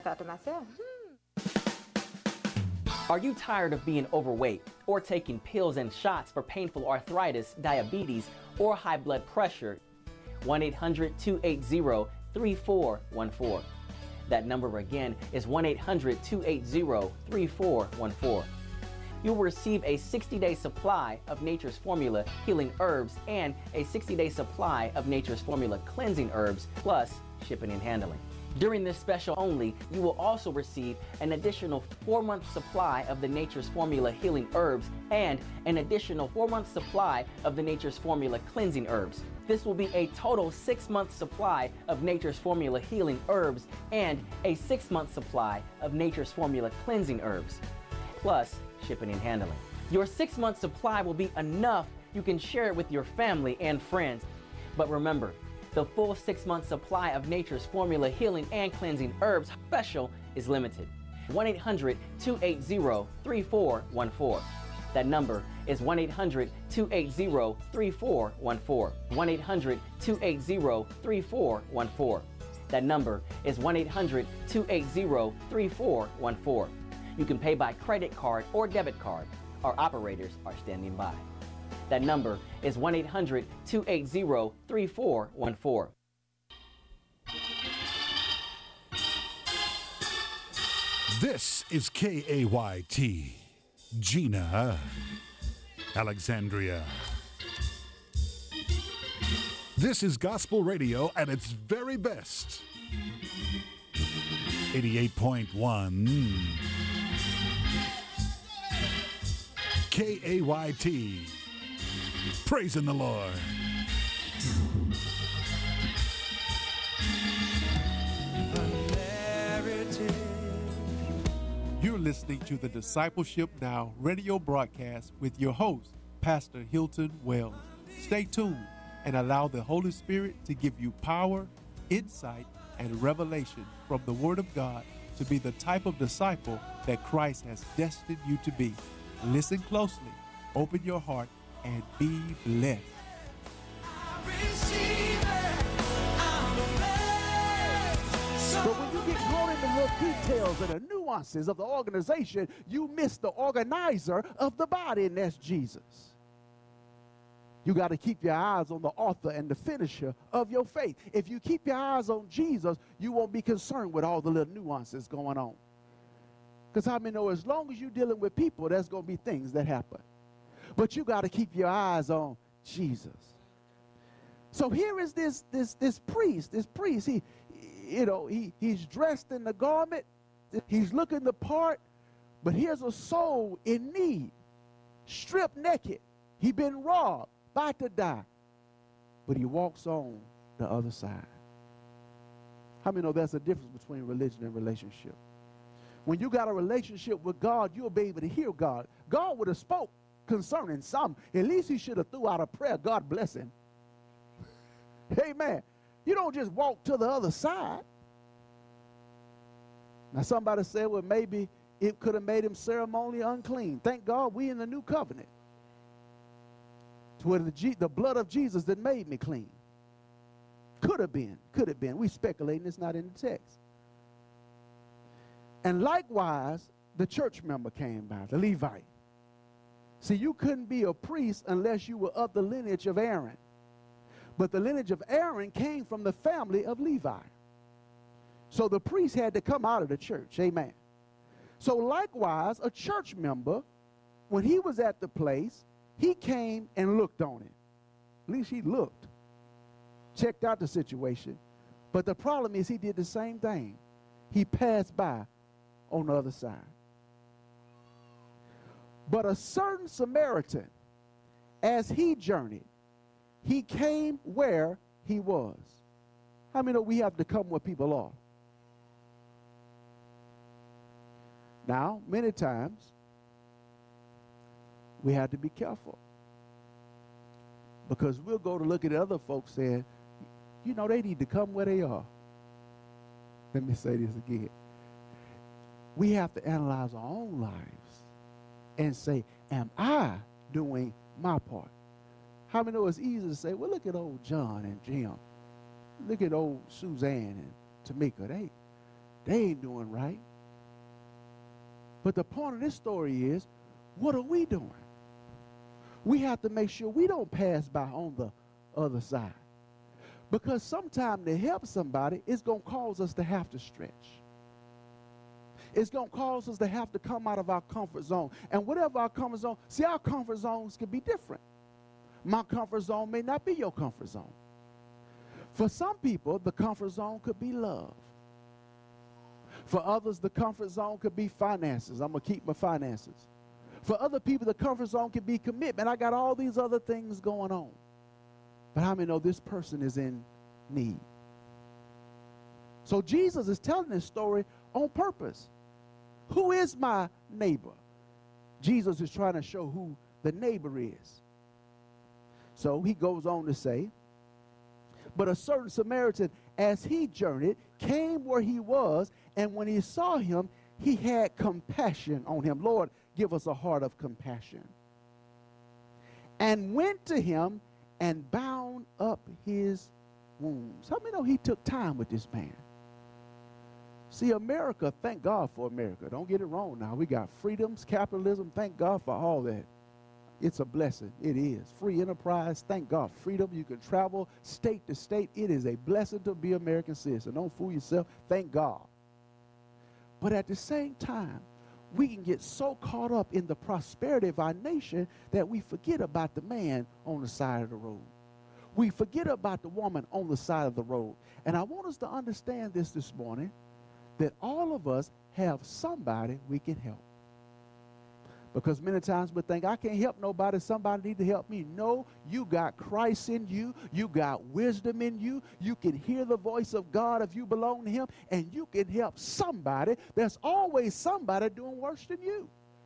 thought to myself, Are you tired of being overweight or taking pills and shots for painful arthritis, diabetes, or high blood pressure? 1-800-280-3414. That number again is 1-800-280-3414. You will receive a 60-day supply of Nature's Formula healing herbs and a 60-day supply of Nature's Formula cleansing herbs, plus shipping and handling. During this special only, you will also receive an additional 4-month supply of the Nature's Formula healing herbs and an additional 4-month supply of the Nature's Formula cleansing herbs. This will be a total 6-month supply of Nature's Formula healing herbs and a 6-month supply of Nature's Formula cleansing herbs, plus shipping and handling. Your 6-month supply will be enough. You can share it with your family and friends. But remember, the full 6-month supply of Nature's Formula healing and cleansing herbs special is limited. 1-800-280-3414. That number is 1-800-280-3414. 1-800-280-3414. That number is 1-800-280-3414. You can pay by credit card or debit card. Our operators are standing by. That number is 1-800-280-3414. This is KAYT, Gina, Alexandria. This is gospel radio at its very best. 88.1 KAYT. Praising the Lord. You're listening to the Discipleship Now radio broadcast with your host, Pastor Hilton Wells. Stay tuned and allow the Holy Spirit to give you power, insight, and revelation from the Word of God to be the type of disciple that Christ has destined you to be. Listen closely, open your heart, and be blessed. But when you get caught in the little details and the nuances of the organization, you miss the organizer of the body, and that's Jesus. You got to keep your eyes on the author and the finisher of your faith. If you keep your eyes on Jesus, you won't be concerned with all the little nuances going on. Because how many know as long as you're dealing with people, there's going to be things that happen. But you got to keep your eyes on Jesus. So here is this priest. This priest, he's dressed in the garment. He's looking the part. But here's a soul in need, stripped naked. He been robbed, about to die. But he walks on the other side. How many know there's a difference between religion and relationship? When you got a relationship with God, you'll be able to hear God. God would have spoke concerning some. At least he should have threw out a prayer. God bless him. Amen. You don't just walk to the other side. Now somebody said, well, maybe it could have made him ceremonially unclean. Thank God we in the new covenant. To where the blood of Jesus that made me clean. Could have been. We speculating, it's not in the text. And likewise, the church member came by, the Levite. See, you couldn't be a priest unless you were of the lineage of Aaron. But the lineage of Aaron came from the family of Levi. So the priest had to come out of the church, amen. So likewise, a church member, when he was at the place, he came and looked on it. At least he looked, checked out the situation. But the problem is he did the same thing. He passed by on the other side. But a certain Samaritan, as he journeyed, he came where he was. How many know we have to come where people are? Now, many times, we have to be careful. Because we'll go to look at other folks saying, you know, they need to come where they are. Let me say this again. We have to analyze our own lives and say, am I doing my part? How many know it's easy to say, well, look at old John and Jim. Look at old Suzanne and Tamika. They ain't doing right. But the point of this story is, what are we doing? We have to make sure we don't pass by on the other side. Because sometimes to help somebody, it's going to cause us to have to stretch. It's going to cause us to have to come out of our comfort zone. And whatever our comfort zone, see, our comfort zones can be different. My comfort zone may not be your comfort zone. For some people, the comfort zone could be love. For others, the comfort zone could be finances. I'm going to keep my finances. For other people, the comfort zone could be commitment. I got all these other things going on. But how many know this person is in need? So Jesus is telling this story on purpose. Who is my neighbor? Jesus is trying to show who the neighbor is. So he goes on to say, but a certain Samaritan, as he journeyed, came where he was, and when he saw him, he had compassion on him. Lord, give us a heart of compassion. And went to him and bound up his wounds. How many know he took time with this man? See, America, thank God for America. Don't get it wrong now. We got freedoms, capitalism, thank God for all that. It's a blessing. It is. Free enterprise, thank God. Freedom, you can travel state to state. It is a blessing to be American citizen. Don't fool yourself. Thank God. But at the same time, we can get so caught up in the prosperity of our nation that we forget about the man on the side of the road. We forget about the woman on the side of the road. And I want us to understand this morning, that all of us have somebody we can help. Because many times we think, I can't help nobody, somebody need to help me. No, you got Christ in you. You got wisdom in you. You can hear the voice of God if you belong to him, and you can help somebody. There's always somebody doing worse than you.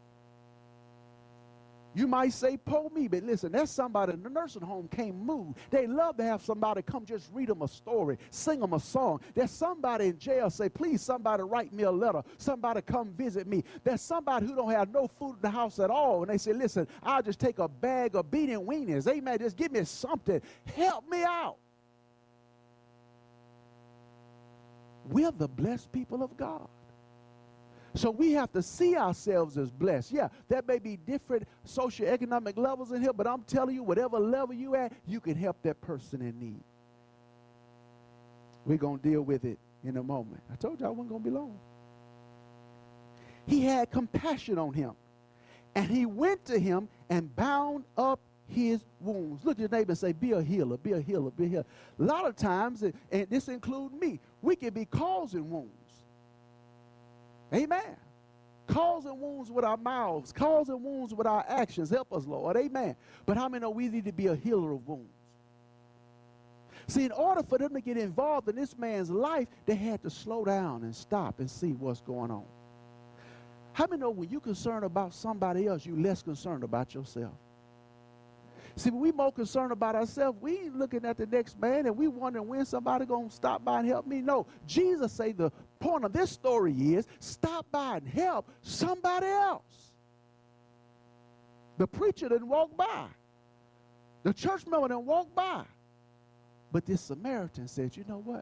You might say, "Po me," but listen, that's somebody in the nursing home can't move. They love to have somebody come just read them a story, sing them a song. There's somebody in jail say, "Please, somebody write me a letter. Somebody come visit me." There's somebody who don't have no food in the house at all, and they say, "Listen, I'll just take a bag of bean and weenies. Amen. Just give me something. Help me out." We're the blessed people of God. So we have to see ourselves as blessed. Yeah, there may be different socioeconomic levels in here, but I'm telling you, whatever level you at, you can help that person in need. We're going to deal with it in a moment. I told you I wasn't going to be long. He had compassion on him, and he went to him and bound up his wounds. Look at your neighbor and say, "Be a healer, be a healer, be a healer." A lot of times, and this includes me, we can be causing wounds. Amen. Causing wounds with our mouths, causing wounds with our actions. Help us, Lord. Amen. But how many know we need to be a healer of wounds? See, in order for them to get involved in this man's life, they had to slow down and stop and see what's going on. How many know when you're concerned about somebody else, you're less concerned about yourself? See, when we're more concerned about ourselves, we ain't looking at the next man and we wondering when somebody going to stop by and help me. No, Jesus say the point of this story is stop by and help somebody else. The preacher didn't walk by. The church member didn't walk by. But this Samaritan said, "You know what?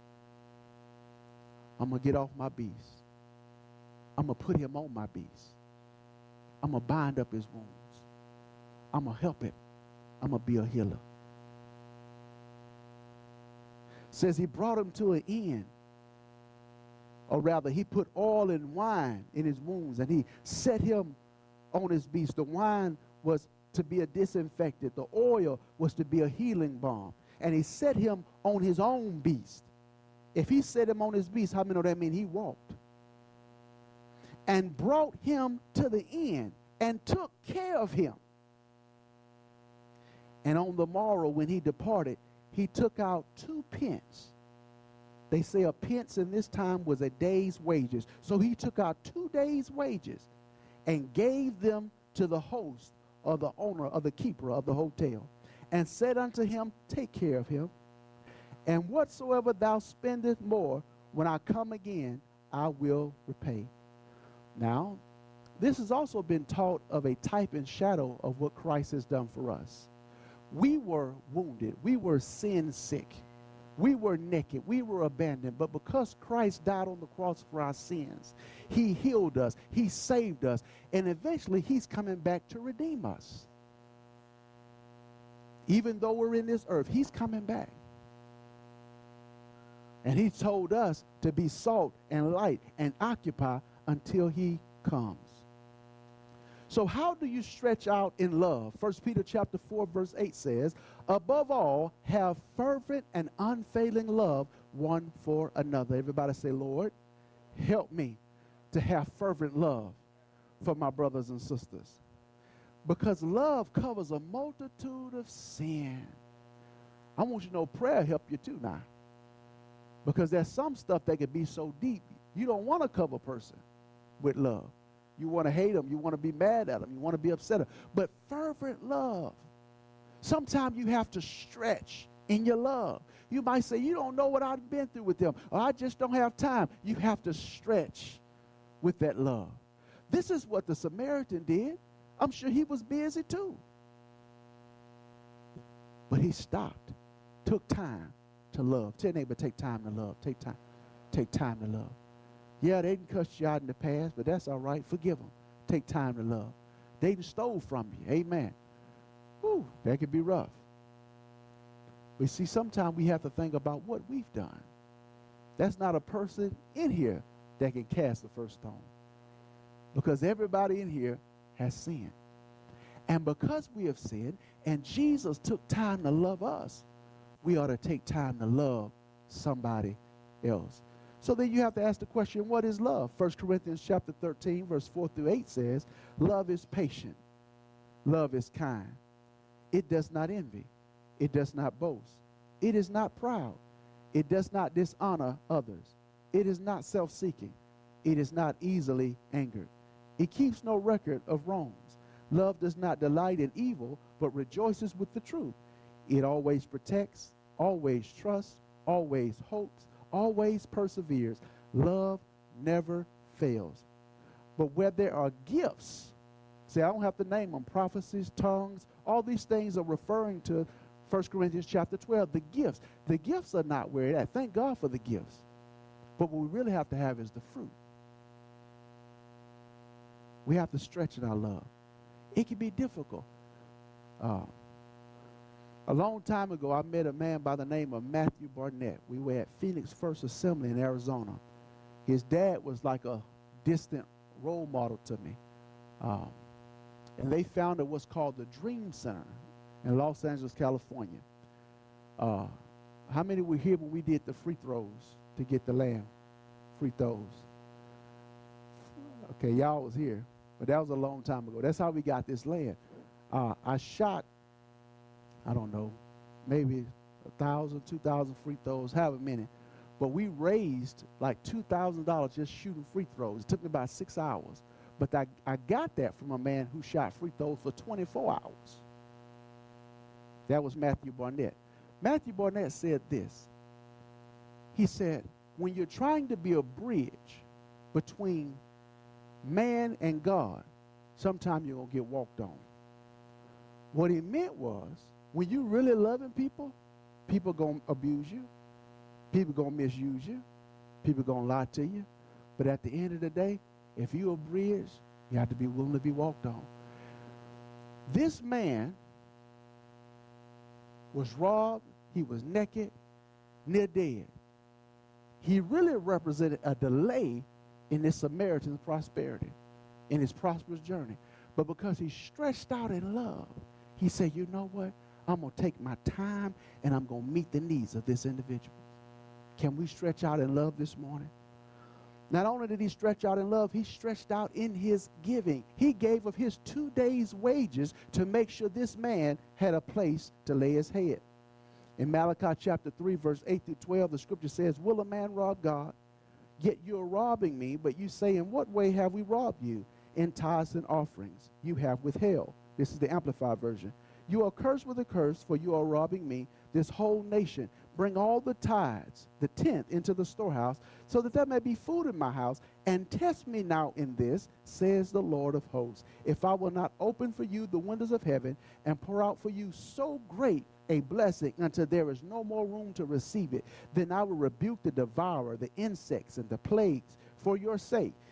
I'm going to get off my beast. I'm going to put him on my beast. I'm going to bind up his wounds. I'm going to help him. I'm going to be a healer." Says he brought him to an inn. Or rather, he put oil and wine in his wounds, and he set him on his beast. The wine was to be a disinfectant. The oil was to be a healing balm. And he set him on his own beast. If he set him on his beast, how many know that means he walked? And brought him to the inn and took care of him. And on the morrow when he departed, he took out 2 pence. They say a pence in this time was a day's wages. So he took out 2 days' wages and gave them to the host or the owner or the keeper of the hotel, and said unto him, "Take care of him, and whatsoever thou spendest more, when I come again, I will repay." Now, this has also been taught of a type and shadow of what Christ has done for us. We were wounded. We were sin sick. We were naked. We were abandoned. But because Christ died on the cross for our sins, he healed us. He saved us. And eventually, he's coming back to redeem us. Even though we're in this earth, he's coming back. And he told us to be salt and light and occupy until he comes. So how do you stretch out in love? 1 Peter chapter 4, verse 8 says, above all, have fervent and unfailing love one for another. Everybody say, Lord, help me to have fervent love for my brothers and sisters. Because love covers a multitude of sin. I want you to know prayer help you too now. Because there's some stuff that can be so deep, you don't want to cover a person with love. You want to hate them. You want to be mad at them. You want to be upset at them. But fervent love. Sometimes you have to stretch in your love. You might say, you don't know what I've been through with them, or I just don't have time. You have to stretch with that love. This is what the Samaritan did. I'm sure he was busy too. But he stopped, took time to love. Tell your neighbor, take time to love. Take time. Take time to love. Yeah, they didn't cuss you out in the past, but that's all right. Forgive them. Take time to love. They done stole from you. Amen. Whew, that could be rough. But see, sometimes we have to think about what we've done. That's not a person in here that can cast the first stone. Because everybody in here has sinned. And because we have sinned, and Jesus took time to love us, we ought to take time to love somebody else. So then you have to ask the question, what is love? 1 Corinthians chapter 13, verse 4 through 8 says, love is patient. Love is kind. It does not envy. It does not boast. It is not proud. It does not dishonor others. It is not self-seeking. It is not easily angered. It keeps no record of wrongs. Love does not delight in evil, but rejoices with the truth. It always protects, always trusts, always hopes, always perseveres. Love never fails. But where there are gifts, see, I don't have to name them, prophecies, tongues, all these things are referring to 1 Corinthians chapter 12, the gifts. The gifts are not where it's at. Thank God for the gifts. But what we really have to have is the fruit. We have to stretch in our love. It can be difficult. A long time ago, I met a man by the name of Matthew Barnett. We were at Phoenix First Assembly in Arizona. His dad was like a distant role model to me. And they founded what's called the Dream Center in Los Angeles, California. How many were here when we did the free throws to get the lamb? Free throws. Okay, y'all was here. But that was a long time ago. That's how we got this land. I shot, I don't know, maybe 1,000, 2,000 free throws, however many. But we raised like $2,000 just shooting free throws. It took me about 6 hours. But I got that from a man who shot free throws for 24 hours. That was Matthew Barnett. Matthew Barnett said this. He said, when you're trying to be a bridge between man and God, sometimes you're going to get walked on. What he meant was, when you really loving people, people going to abuse you. People going to misuse you. People going to lie to you. But at the end of the day, if you're a bridge, you have to be willing to be walked on. This man was robbed. He was naked, near dead. He really represented a delay in this Samaritan's prosperity, in his prosperous journey. But because he stretched out in love, he said, you know what? I'm going to take my time and I'm going to meet the needs of this individual. Can we stretch out in love this morning? Not only did he stretch out in love, he stretched out in his giving. He gave of his 2 days' wages to make sure this man had a place to lay his head. In Malachi chapter 3, verse 8 through 12, the scripture says, will a man rob God? Yet you're robbing me, but you say, in what way have we robbed you? In tithes and offerings you have withheld. This is the Amplified version. You are cursed with a curse, for you are robbing me, this whole nation. Bring all the tithes, the tenth, into the storehouse, so that there may be food in my house, and test me now in this, says the Lord of hosts, if I will not open for you the windows of heaven, and pour out for you so great a blessing until there is no more room to receive it. Then I will rebuke the devourer, the insects, and the plagues for your sake.